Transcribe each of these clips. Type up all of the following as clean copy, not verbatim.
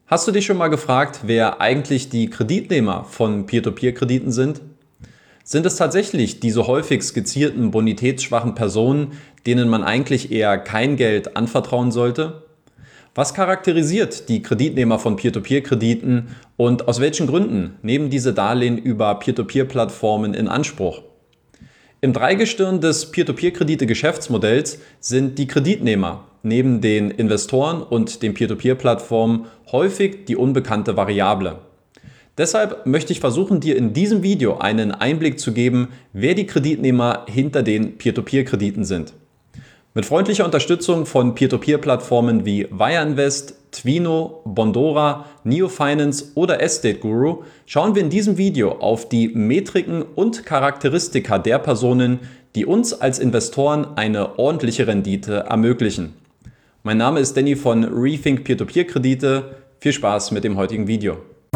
Hast du dich schon mal gefragt, wer eigentlich die Kreditnehmer von Peer-to-Peer-Krediten sind? Sind es tatsächlich diese häufig skizzierten bonitätsschwachen Personen, denen man eigentlich eher kein Geld anvertrauen sollte? Was charakterisiert die Kreditnehmer von Peer-to-Peer-Krediten und aus welchen Gründen nehmen diese Darlehen über Peer-to-Peer-Plattformen in Anspruch? Im Dreigestirn des Peer-to-Peer-Kredite-Geschäftsmodells sind die Kreditnehmer neben den Investoren und den Peer-to-Peer-Plattformen häufig die unbekannte Variable. Deshalb möchte ich versuchen, dir in diesem Video einen Einblick zu geben, wer die Kreditnehmer hinter den Peer-to-Peer-Krediten sind. Mit freundlicher Unterstützung von Peer-to-Peer-Plattformen wie WireInvest, Twino, Bondora, NeoFinance oder Estate Guru schauen wir in diesem Video auf die Metriken und Charakteristika der Personen, die uns als Investoren eine ordentliche Rendite ermöglichen. Mein Name ist Danny von Rethink Peer-to-Peer-Kredite. Viel Spaß mit dem heutigen Video.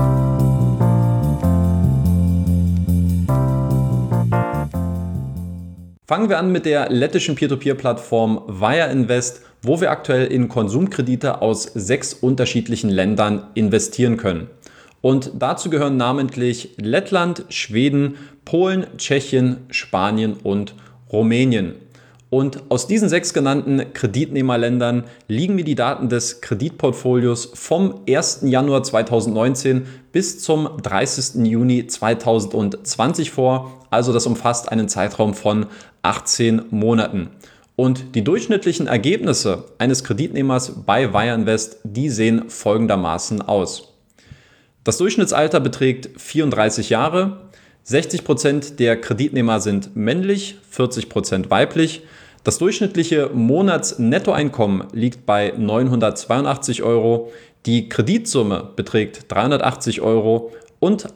Fangen wir an mit der lettischen Peer-to-Peer-Plattform WireInvest, wo wir aktuell in Konsumkredite aus 6 unterschiedlichen Ländern investieren können. Und dazu gehören namentlich Lettland, Schweden, Polen, Tschechien, Spanien und Rumänien. Und aus diesen 6 genannten Kreditnehmerländern liegen mir die Daten des Kreditportfolios vom 1. Januar 2019 bis zum 30. Juni 2020 vor. Also das umfasst einen Zeitraum von 18 Monaten. Und die durchschnittlichen Ergebnisse eines Kreditnehmers bei WireInvest, die sehen folgendermaßen aus. Das Durchschnittsalter beträgt 34 Jahre, 60% der Kreditnehmer sind männlich, 40% weiblich. Das durchschnittliche Monatsnettoeinkommen liegt bei 982 Euro, die Kreditsumme beträgt 380 Euro und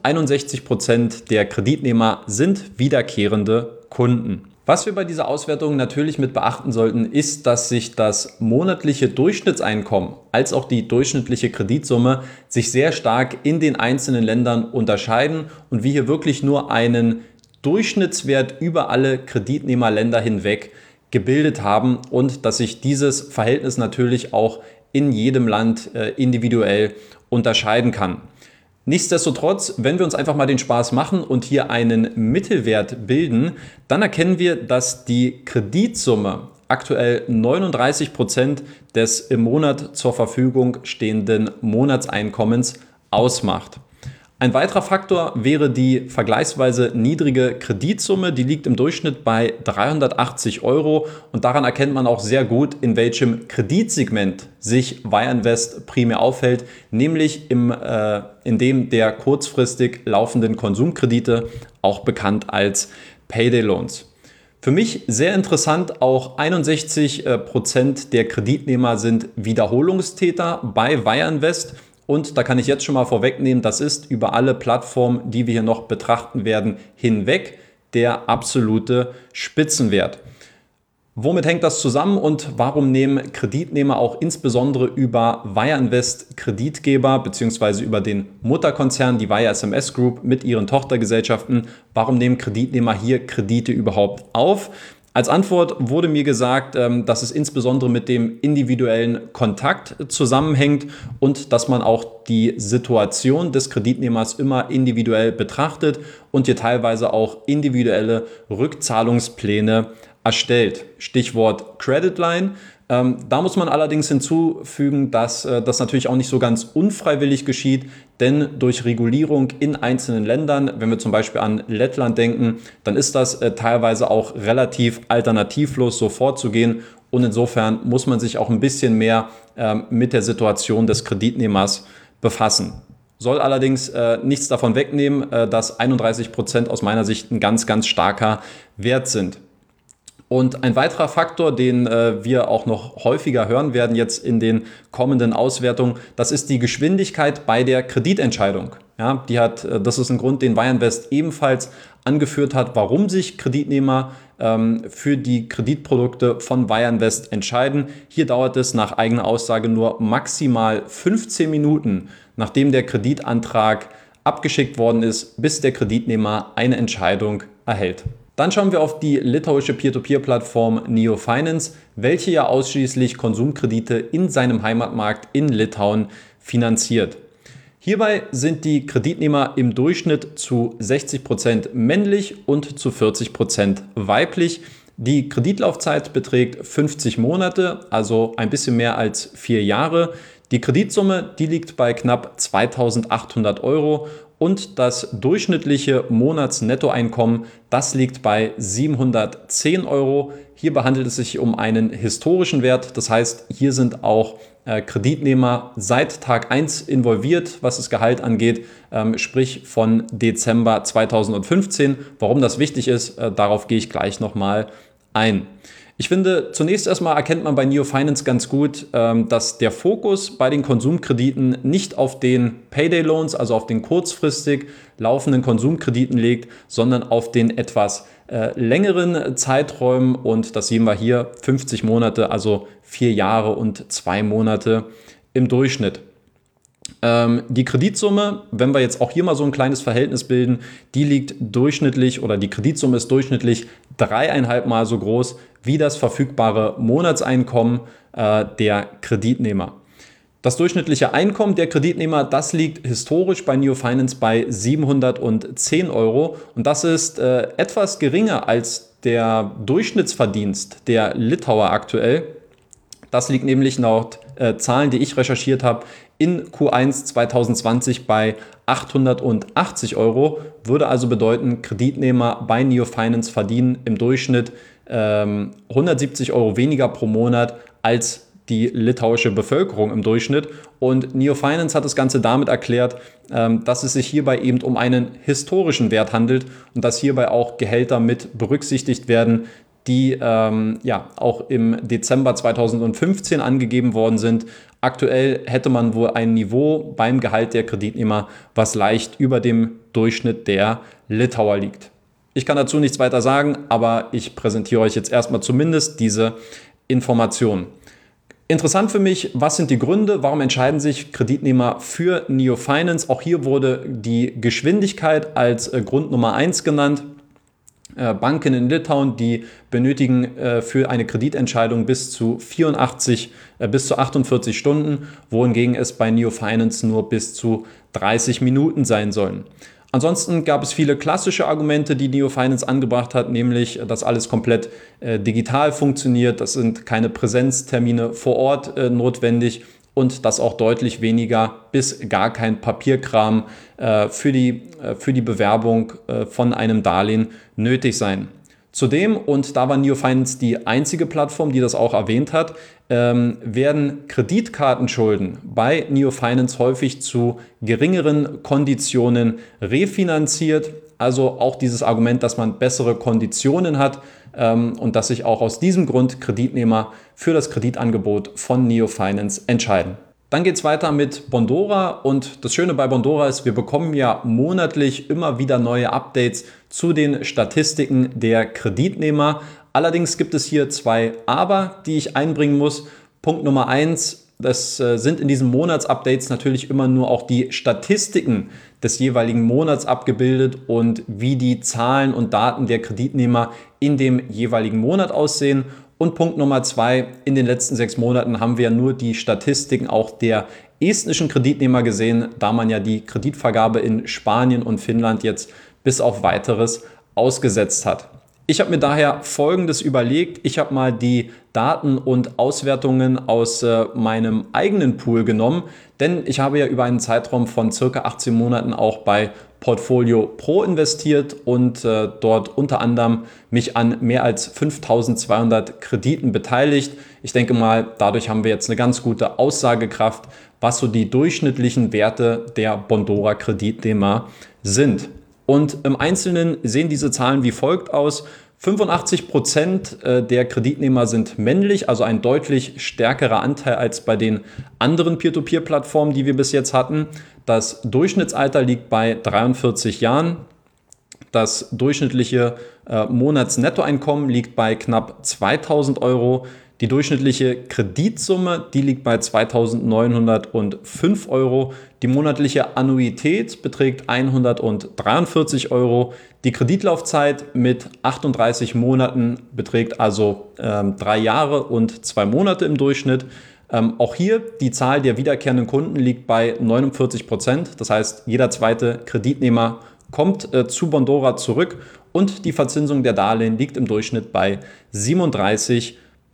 61% der Kreditnehmer sind wiederkehrende Kunden. Was wir bei dieser Auswertung natürlich mit beachten sollten, ist, dass sich das monatliche Durchschnittseinkommen als auch die durchschnittliche Kreditsumme sich sehr stark in den einzelnen Ländern unterscheiden und wir hier wirklich nur einen Durchschnittswert über alle Kreditnehmerländer hinweg gebildet haben und dass sich dieses Verhältnis natürlich auch in jedem Land individuell unterscheiden kann. Nichtsdestotrotz, wenn wir uns einfach mal den Spaß machen und hier einen Mittelwert bilden, dann erkennen wir, dass die Kreditsumme aktuell 39% des im Monat zur Verfügung stehenden Monatseinkommens ausmacht. Ein weiterer Faktor wäre die vergleichsweise niedrige Kreditsumme, die liegt im Durchschnitt bei 380 Euro und daran erkennt man auch sehr gut, in welchem Kreditsegment sich WireInvest primär aufhält, nämlich in dem der kurzfristig laufenden Konsumkredite, auch bekannt als Payday Loans. Für mich sehr interessant, auch 61% der Kreditnehmer sind Wiederholungstäter bei WireInvest. Und da kann ich jetzt schon mal vorwegnehmen, das ist über alle Plattformen, die wir hier noch betrachten werden, hinweg der absolute Spitzenwert. Womit hängt das zusammen und warum nehmen Kreditnehmer auch insbesondere über WireInvest Kreditgeber bzw. über den Mutterkonzern, die Wire SMS Group mit ihren Tochtergesellschaften, warum nehmen Kreditnehmer hier Kredite überhaupt auf? Als Antwort wurde mir gesagt, dass es insbesondere mit dem individuellen Kontakt zusammenhängt und dass man auch die Situation des Kreditnehmers immer individuell betrachtet und hier teilweise auch individuelle Rückzahlungspläne erstellt. Stichwort Credit Line. Da muss man allerdings hinzufügen, dass das natürlich auch nicht so ganz unfreiwillig geschieht, denn durch Regulierung in einzelnen Ländern, wenn wir zum Beispiel an Lettland denken, dann ist das teilweise auch relativ alternativlos so vorzugehen und insofern muss man sich auch ein bisschen mehr mit der Situation des Kreditnehmers befassen. Soll allerdings nichts davon wegnehmen, dass 31% aus meiner Sicht ein ganz, ganz starker Wert sind. Und ein weiterer Faktor, den wir auch noch häufiger hören werden jetzt in den kommenden Auswertungen, das ist die Geschwindigkeit bei der Kreditentscheidung. Ja, das ist ein Grund, den WireInvest ebenfalls angeführt hat, warum sich Kreditnehmer für die Kreditprodukte von WireInvest entscheiden. Hier dauert es nach eigener Aussage nur maximal 15 Minuten, nachdem der Kreditantrag abgeschickt worden ist, bis der Kreditnehmer eine Entscheidung erhält. Dann schauen wir auf die litauische Peer-to-Peer-Plattform NeoFinance, welche ja ausschließlich Konsumkredite in seinem Heimatmarkt in Litauen finanziert. Hierbei sind die Kreditnehmer im Durchschnitt zu 60% männlich und zu 40% weiblich. Die Kreditlaufzeit beträgt 50 Monate, also ein bisschen mehr als 4 Jahre. Die Kreditsumme, die liegt bei knapp 2.800 Euro und das durchschnittliche Monatsnettoeinkommen, das liegt bei 710 Euro. Hierbei handelt es sich um einen historischen Wert, das heißt, hier sind auch Kreditnehmer seit Tag 1 involviert, was das Gehalt angeht, sprich von Dezember 2015. Warum das wichtig ist, darauf gehe ich gleich nochmal ein. Ich finde, zunächst erstmal erkennt man bei Neo Finance ganz gut, dass der Fokus bei den Konsumkrediten nicht auf den Payday Loans, also auf den kurzfristig laufenden Konsumkrediten liegt, sondern auf den etwas längeren Zeiträumen, und das sehen wir hier 50 Monate, also 4 Jahre und 2 Monate im Durchschnitt. Die Kreditsumme, wenn wir jetzt auch hier mal so ein kleines Verhältnis bilden, die liegt durchschnittlich, oder die Kreditsumme ist durchschnittlich 3,5 Mal so groß wie das verfügbare Monatseinkommen der Kreditnehmer. Das durchschnittliche Einkommen der Kreditnehmer, das liegt historisch bei Neo Finance bei 710 Euro, und das ist etwas geringer als der Durchschnittsverdienst der Litauer aktuell. Das liegt nämlich laut Zahlen, die ich recherchiert habe, in Q1 2020 bei 880 Euro. Würde also bedeuten, Kreditnehmer bei Neo Finance verdienen im Durchschnitt 170 Euro weniger pro Monat als die litauische Bevölkerung im Durchschnitt. Und Neo Finance hat das Ganze damit erklärt, dass es sich hierbei eben um einen historischen Wert handelt und dass hierbei auch Gehälter mit berücksichtigt werden, die auch im Dezember 2015 angegeben worden sind. Aktuell hätte man wohl ein Niveau beim Gehalt der Kreditnehmer, was leicht über dem Durchschnitt der Litauer liegt. Ich kann dazu nichts weiter sagen, aber ich präsentiere euch jetzt erstmal zumindest diese Informationen. Interessant für mich, was sind die Gründe, warum entscheiden sich Kreditnehmer für Neo Finance? Auch hier wurde die Geschwindigkeit als Grund Nummer 1 genannt. Banken in Litauen, die benötigen für eine Kreditentscheidung bis zu 48 Stunden, wohingegen es bei Neo Finance nur bis zu 30 Minuten sein sollen. Ansonsten gab es viele klassische Argumente, die Neo Finance angebracht hat, nämlich, dass alles komplett digital funktioniert, es sind keine Präsenztermine vor Ort notwendig und dass auch deutlich weniger bis gar kein Papierkram für die Bewerbung von einem Darlehen nötig sein. Zudem, und da war Neo Finance die einzige Plattform, die das auch erwähnt hat, werden Kreditkartenschulden bei Neo Finance häufig zu geringeren Konditionen refinanziert. Also auch dieses Argument, dass man bessere Konditionen hat und dass sich auch aus diesem Grund Kreditnehmer für das Kreditangebot von Neo Finance entscheiden. Dann geht es weiter mit Bondora, und das Schöne bei Bondora ist, wir bekommen ja monatlich immer wieder neue Updates zu den Statistiken der Kreditnehmer. Allerdings gibt es hier 2 Aber, die ich einbringen muss. Punkt Nummer 1, das sind in diesen Monatsupdates natürlich immer nur auch die Statistiken des jeweiligen Monats abgebildet und wie die Zahlen und Daten der Kreditnehmer in dem jeweiligen Monat aussehen. Und Punkt Nummer 2, in den letzten 6 Monaten haben wir nur die Statistiken auch der estnischen Kreditnehmer gesehen, da man ja die Kreditvergabe in Spanien und Finnland jetzt bis auf Weiteres ausgesetzt hat. Ich habe mir daher Folgendes überlegt. Ich habe mal die Daten und Auswertungen aus meinem eigenen Pool genommen, denn ich habe ja über einen Zeitraum von circa 18 Monaten auch bei Portfolio Pro investiert und dort unter anderem mich an mehr als 5.200 Krediten beteiligt. Ich denke mal, dadurch haben wir jetzt eine ganz gute Aussagekraft, was so die durchschnittlichen Werte der Bondora Kreditnehmer sind. Und im Einzelnen sehen diese Zahlen wie folgt aus. 85% der Kreditnehmer sind männlich, also ein deutlich stärkerer Anteil als bei den anderen Peer-to-Peer-Plattformen, die wir bis jetzt hatten. Das Durchschnittsalter liegt bei 43 Jahren. Das durchschnittliche Monatsnettoeinkommen liegt bei knapp 2.000 Euro. Die durchschnittliche Kreditsumme, die liegt bei 2.905 Euro. Die monatliche Annuität beträgt 143 Euro. Die Kreditlaufzeit mit 38 Monaten beträgt also 3 Jahre und 2 Monate im Durchschnitt. Auch hier die Zahl der wiederkehrenden Kunden liegt bei 49%. Das heißt, jeder zweite Kreditnehmer kommt zu Bondora zurück und die Verzinsung der Darlehen liegt im Durchschnitt bei 37%.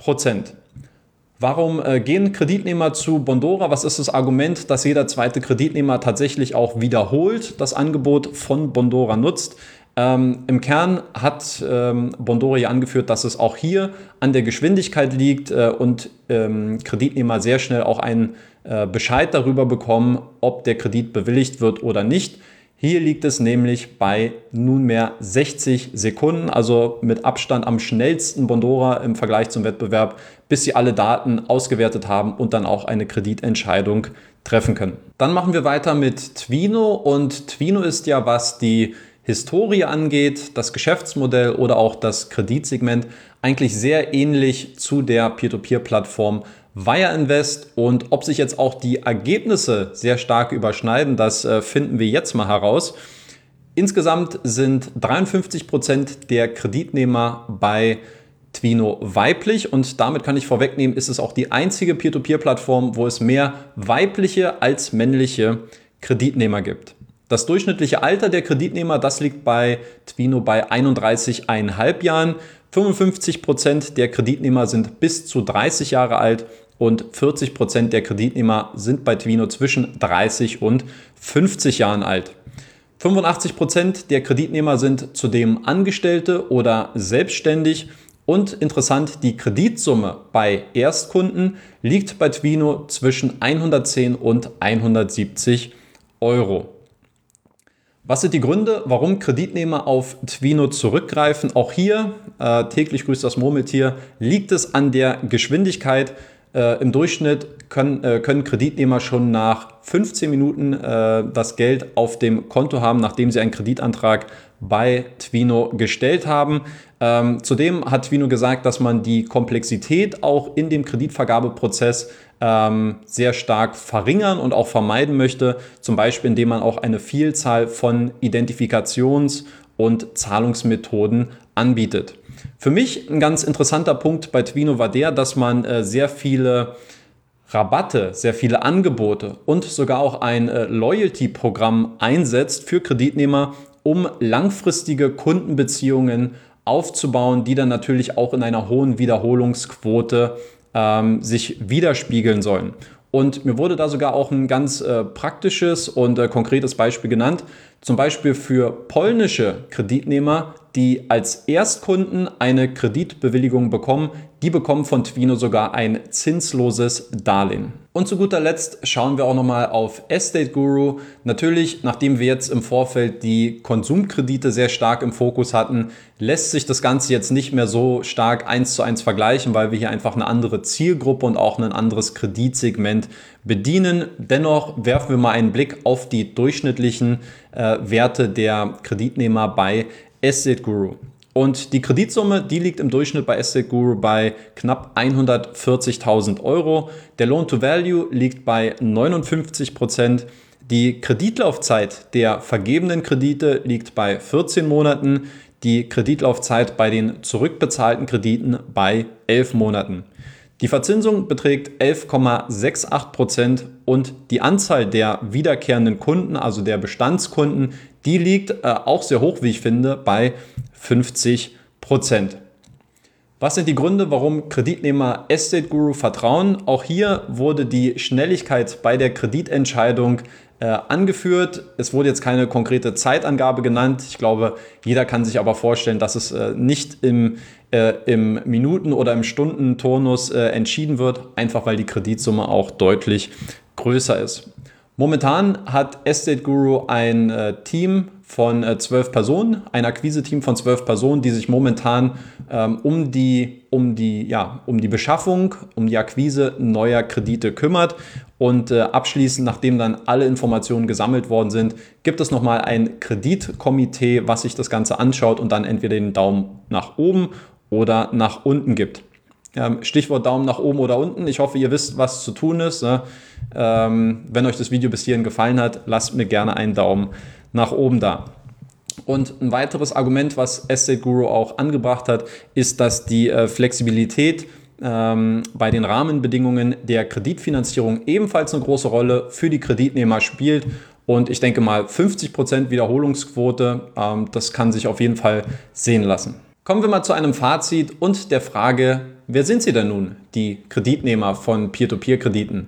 Warum gehen Kreditnehmer zu Bondora? Was ist das Argument, dass jeder zweite Kreditnehmer tatsächlich auch wiederholt das Angebot von Bondora nutzt? Im Kern hat Bondora hier angeführt, dass es auch hier an der Geschwindigkeit liegt und Kreditnehmer sehr schnell auch einen Bescheid darüber bekommen, ob der Kredit bewilligt wird oder nicht. Hier liegt es nämlich bei nunmehr 60 Sekunden, also mit Abstand am schnellsten Bondora im Vergleich zum Wettbewerb, bis sie alle Daten ausgewertet haben und dann auch eine Kreditentscheidung treffen können. Dann machen wir weiter mit Twino und Twino ist ja, was die Historie angeht, das Geschäftsmodell oder auch das Kreditsegment eigentlich sehr ähnlich zu der Peer-to-Peer-Plattform Wire Invest, und ob sich jetzt auch die Ergebnisse sehr stark überschneiden, das finden wir jetzt mal heraus. Insgesamt sind 53% der Kreditnehmer bei Twino weiblich und damit kann ich vorwegnehmen, ist es auch die einzige Peer-to-Peer-Plattform, wo es mehr weibliche als männliche Kreditnehmer gibt. Das durchschnittliche Alter der Kreditnehmer, das liegt bei Twino bei 31,5 Jahren. 55% der Kreditnehmer sind bis zu 30 Jahre alt und 40% der Kreditnehmer sind bei Twino zwischen 30 und 50 Jahren alt. 85% der Kreditnehmer sind zudem Angestellte oder selbstständig. Und interessant, die Kreditsumme bei Erstkunden liegt bei Twino zwischen 110 und 170 Euro. Was sind die Gründe, warum Kreditnehmer auf Twino zurückgreifen? Auch hier, täglich grüßt das Murmeltier, liegt es an der Geschwindigkeit. Im Durchschnitt können Kreditnehmer schon nach 15 Minuten das Geld auf dem Konto haben, nachdem sie einen Kreditantrag bei Twino gestellt haben. Zudem hat Twino gesagt, dass man die Komplexität auch in dem Kreditvergabeprozess sehr stark verringern und auch vermeiden möchte, zum Beispiel indem man auch eine Vielzahl von Identifikations- und Zahlungsmethoden anbietet. Für mich ein ganz interessanter Punkt bei Twino war der, dass man sehr viele Rabatte, sehr viele Angebote und sogar auch ein Loyalty-Programm einsetzt für Kreditnehmer, um langfristige Kundenbeziehungen aufzubauen, die dann natürlich auch in einer hohen Wiederholungsquote sich widerspiegeln sollen. Und mir wurde da sogar auch ein ganz praktisches und konkretes Beispiel genannt. Zum Beispiel für polnische Kreditnehmer, die als Erstkunden eine Kreditbewilligung bekommen, die bekommen von Twino sogar ein zinsloses Darlehen. Und zu guter Letzt schauen wir auch nochmal auf Estate Guru. Natürlich, nachdem wir jetzt im Vorfeld die Konsumkredite sehr stark im Fokus hatten, lässt sich das Ganze jetzt nicht mehr so stark 1:1 vergleichen, weil wir hier einfach eine andere Zielgruppe und auch ein anderes Kreditsegment bedienen. Dennoch werfen wir mal einen Blick auf die durchschnittlichen Werte der Kreditnehmer bei Estate Guru. Und die Kreditsumme, die liegt im Durchschnitt bei Estate Guru bei knapp 140.000 Euro. Der Loan-to-Value liegt bei 59%. Die Kreditlaufzeit der vergebenen Kredite liegt bei 14 Monaten. Die Kreditlaufzeit bei den zurückbezahlten Krediten bei 11 Monaten. Die Verzinsung beträgt 11,68% und die Anzahl der wiederkehrenden Kunden, also der Bestandskunden, die liegt auch sehr hoch, wie ich finde, bei 50%. Was sind die Gründe, warum Kreditnehmer Estate Guru vertrauen? Auch hier wurde die Schnelligkeit bei der Kreditentscheidung angeführt. Es wurde jetzt keine konkrete Zeitangabe genannt. Ich glaube, jeder kann sich aber vorstellen, dass es nicht im Minuten- oder im Stundenturnus entschieden wird, einfach weil die Kreditsumme auch deutlich größer ist. Momentan hat Estate Guru ein Team von 12 Personen, ein Akquise-Team von 12 Personen, die sich momentan um die Beschaffung, um die Akquise neuer Kredite kümmert. Und abschließend, nachdem dann alle Informationen gesammelt worden sind, gibt es nochmal ein Kreditkomitee, was sich das Ganze anschaut und dann entweder den Daumen nach oben oder nach unten gibt. Stichwort Daumen nach oben oder unten. Ich hoffe, ihr wisst, was zu tun ist. Wenn euch das Video bis hierhin gefallen hat, lasst mir gerne einen Daumen nach oben da. Und ein weiteres Argument, was Estate Guru auch angebracht hat, ist, dass die Flexibilität bei den Rahmenbedingungen der Kreditfinanzierung ebenfalls eine große Rolle für die Kreditnehmer spielt. Und ich denke mal 50% Wiederholungsquote, das kann sich auf jeden Fall sehen lassen. Kommen wir mal zu einem Fazit und der Frage, wer sind sie denn nun, die Kreditnehmer von Peer-to-Peer-Krediten?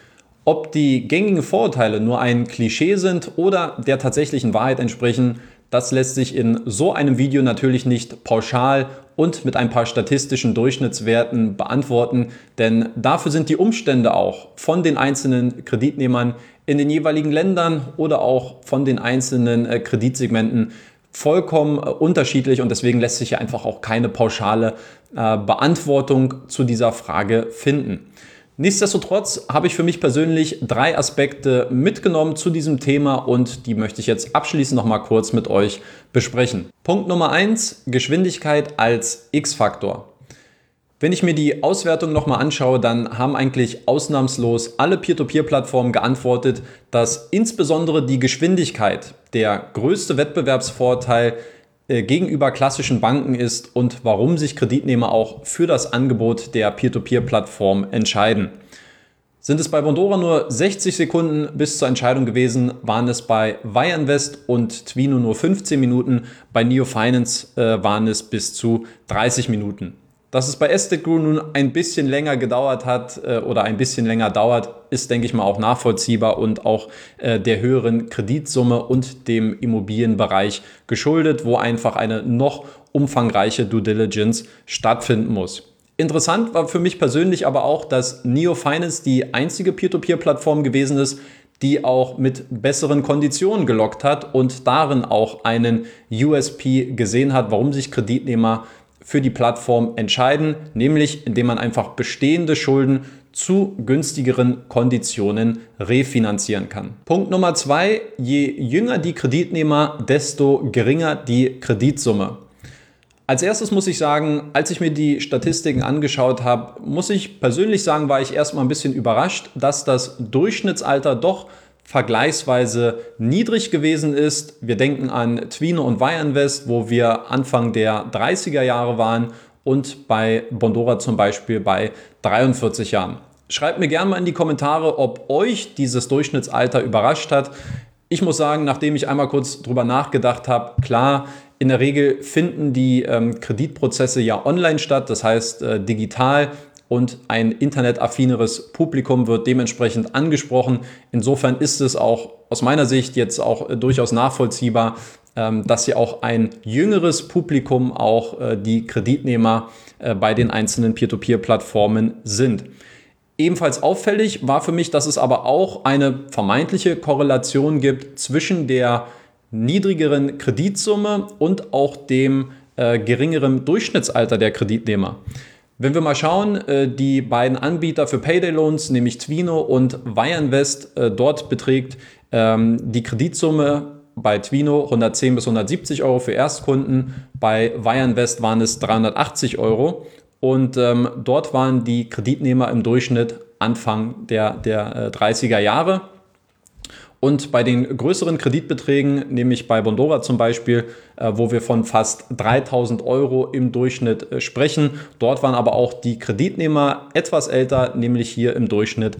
Ob die gängigen Vorurteile nur ein Klischee sind oder der tatsächlichen Wahrheit entsprechen, das lässt sich in so einem Video natürlich nicht pauschal und mit ein paar statistischen Durchschnittswerten beantworten, denn dafür sind die Umstände auch von den einzelnen Kreditnehmern in den jeweiligen Ländern oder auch von den einzelnen Kreditsegmenten vollkommen unterschiedlich und deswegen lässt sich ja einfach auch keine pauschale Beantwortung zu dieser Frage finden. Nichtsdestotrotz habe ich für mich persönlich 3 Aspekte mitgenommen zu diesem Thema und die möchte ich jetzt abschließend noch mal kurz mit euch besprechen. Punkt Nummer 1, Geschwindigkeit als X-Faktor. Wenn ich mir die Auswertung nochmal anschaue, dann haben eigentlich ausnahmslos alle Peer-to-Peer-Plattformen geantwortet, dass insbesondere die Geschwindigkeit der größte Wettbewerbsvorteil gegenüber klassischen Banken ist und warum sich Kreditnehmer auch für das Angebot der Peer-to-Peer-Plattform entscheiden. Sind es bei Bondora nur 60 Sekunden bis zur Entscheidung gewesen, waren es bei Wire Invest und Twino nur 15 Minuten, bei Neo Finance waren es bis zu 30 Minuten. Dass es bei Estate Guru nun ein bisschen länger gedauert hat oder ein bisschen länger dauert, ist, denke ich mal, auch nachvollziehbar und auch der höheren Kreditsumme und dem Immobilienbereich geschuldet, wo einfach eine noch umfangreiche Due Diligence stattfinden muss. Interessant war für mich persönlich aber auch, dass Neo Finance die einzige Peer-to-Peer-Plattform gewesen ist, die auch mit besseren Konditionen gelockt hat und darin auch einen USP gesehen hat, warum sich Kreditnehmer für die Plattform entscheiden, nämlich indem man einfach bestehende Schulden zu günstigeren Konditionen refinanzieren kann. Punkt Nummer 2, je jünger die Kreditnehmer, desto geringer die Kreditsumme. Als erstes muss ich sagen, als ich mir die Statistiken angeschaut habe, muss ich persönlich sagen, war ich erstmal ein bisschen überrascht, dass das Durchschnittsalter doch vergleichsweise niedrig gewesen ist. Wir denken an Twino und Wire Invest, wo wir Anfang der 30er Jahre waren und bei Bondora zum Beispiel bei 43 Jahren. Schreibt mir gerne mal in die Kommentare, ob euch dieses Durchschnittsalter überrascht hat. Ich muss sagen, nachdem ich einmal kurz drüber nachgedacht habe, klar, in der Regel finden die Kreditprozesse ja online statt, das heißt digital. Und ein internetaffineres Publikum wird dementsprechend angesprochen. Insofern ist es auch aus meiner Sicht jetzt auch durchaus nachvollziehbar, dass hier auch ein jüngeres Publikum auch die Kreditnehmer bei den einzelnen Peer-to-Peer-Plattformen sind. Ebenfalls auffällig war für mich, dass es aber auch eine vermeintliche Korrelation gibt zwischen der niedrigeren Kreditsumme und auch dem geringeren Durchschnittsalter der Kreditnehmer. Wenn wir mal schauen, die beiden Anbieter für Payday Loans, nämlich Twino und Wire Invest, dort beträgt die Kreditsumme bei Twino 110 bis 170 Euro für Erstkunden, bei Wire Invest waren es 380 Euro und dort waren die Kreditnehmer im Durchschnitt Anfang der 30er Jahre. Und bei den größeren Kreditbeträgen, nämlich bei Bondora zum Beispiel, wo wir von fast 3.000 Euro im Durchschnitt sprechen, dort waren aber auch die Kreditnehmer etwas älter, nämlich hier im Durchschnitt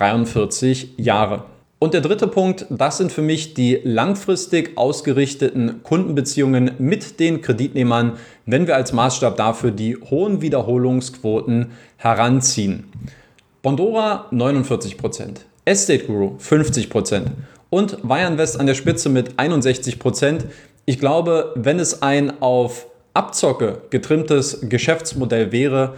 43 Jahre. Und der dritte Punkt, das sind für mich die langfristig ausgerichteten Kundenbeziehungen mit den Kreditnehmern, wenn wir als Maßstab dafür die hohen Wiederholungsquoten heranziehen. Bondora 49%. Estate Guru 50% und Wire Invest an der Spitze mit 61%. Ich glaube, wenn es ein auf Abzocke getrimmtes Geschäftsmodell wäre,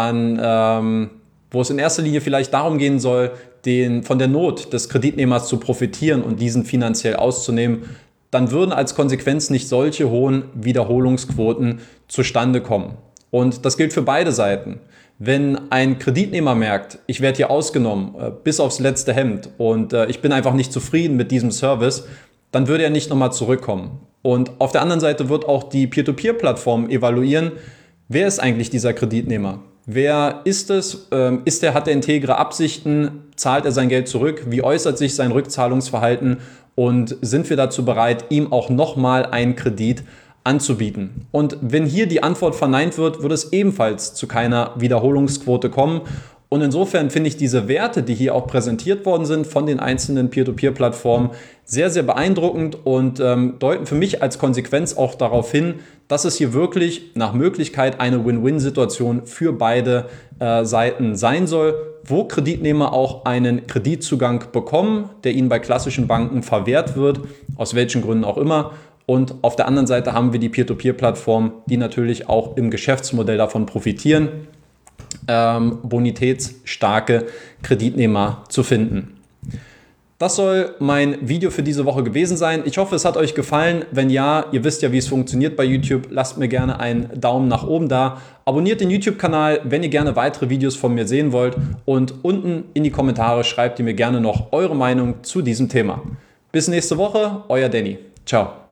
dann, wo es in erster Linie vielleicht darum gehen soll, von der Not des Kreditnehmers zu profitieren und diesen finanziell auszunehmen, dann würden als Konsequenz nicht solche hohen Wiederholungsquoten zustande kommen. Und das gilt für beide Seiten. Wenn ein Kreditnehmer merkt, ich werde hier ausgenommen bis aufs letzte Hemd und ich bin einfach nicht zufrieden mit diesem Service, dann würde er nicht nochmal zurückkommen. Und auf der anderen Seite wird auch die Peer-to-Peer-Plattform evaluieren, wer ist eigentlich dieser Kreditnehmer? Wer ist es? Hat er integre Absichten? Zahlt er sein Geld zurück? Wie äußert sich sein Rückzahlungsverhalten? Und sind wir dazu bereit, ihm auch nochmal einen Kredit anzubieten. Und wenn hier die Antwort verneint wird, wird es ebenfalls zu keiner Wiederholungsquote kommen. Und insofern finde ich diese Werte, die hier auch präsentiert worden sind von den einzelnen Peer-to-Peer-Plattformen, sehr, sehr beeindruckend und deuten für mich als Konsequenz auch darauf hin, dass es hier wirklich nach Möglichkeit eine Win-Win-Situation für beide Seiten sein soll, wo Kreditnehmer auch einen Kreditzugang bekommen, der ihnen bei klassischen Banken verwehrt wird, aus welchen Gründen auch immer. Und auf der anderen Seite haben wir die Peer-to-Peer-Plattformen, die natürlich auch im Geschäftsmodell davon profitieren, bonitätsstarke Kreditnehmer zu finden. Das soll mein Video für diese Woche gewesen sein. Ich hoffe, es hat euch gefallen. Wenn ja, ihr wisst ja, wie es funktioniert bei YouTube. Lasst mir gerne einen Daumen nach oben da. Abonniert den YouTube-Kanal, wenn ihr gerne weitere Videos von mir sehen wollt. Und unten in die Kommentare schreibt ihr mir gerne noch eure Meinung zu diesem Thema. Bis nächste Woche, euer Danny. Ciao.